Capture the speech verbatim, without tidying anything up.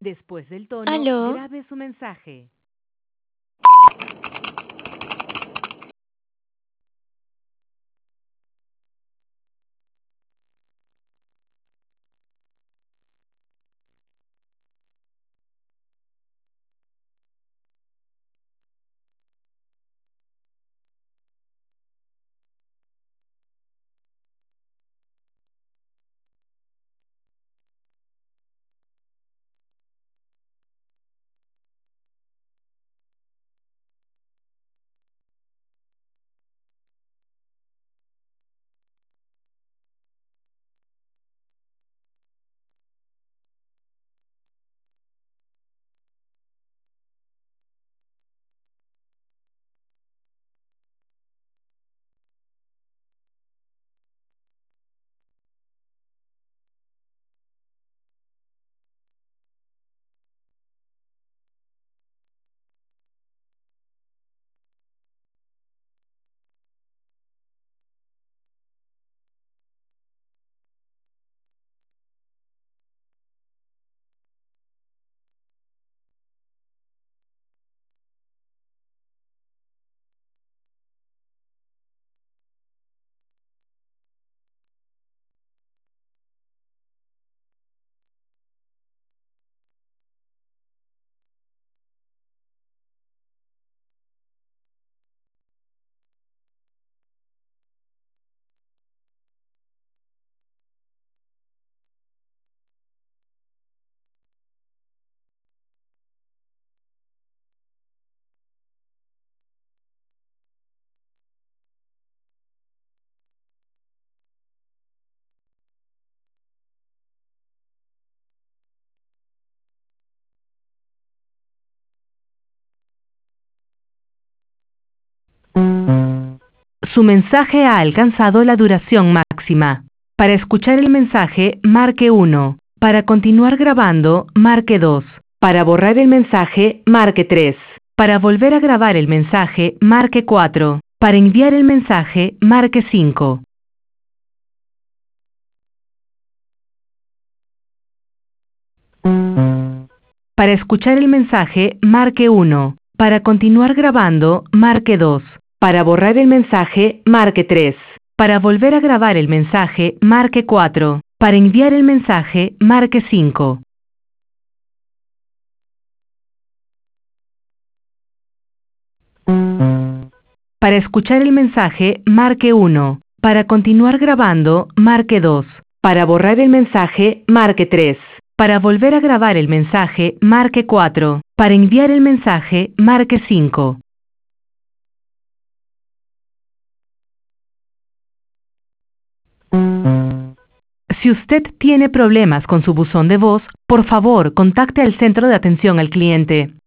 Después del tono, ¿Aló? grabe su mensaje. Su mensaje ha alcanzado la duración máxima. Para escuchar el mensaje, marque uno. Para continuar grabando, marque dos. Para borrar el mensaje, marque tres. Para volver a grabar el mensaje, marque cuatro. Para enviar el mensaje, marque cinco. Para escuchar el mensaje, marque uno. Para continuar grabando, marque dos. Para borrar el mensaje, marque tres. Para volver a grabar el mensaje, marque cuatro. Para enviar el mensaje, marque cinco. Para escuchar el mensaje, marque uno. Para continuar grabando, marque dos. Para borrar el mensaje, marque tres. Para volver a grabar el mensaje, marque cuatro. Para enviar el mensaje, marque cinco. Si usted tiene problemas con su buzón de voz, por favor, contacte al centro de atención al cliente.